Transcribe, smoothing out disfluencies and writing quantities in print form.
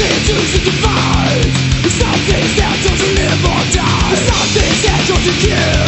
choosing to fight. Some things that don't live or die. Some things that don't kill.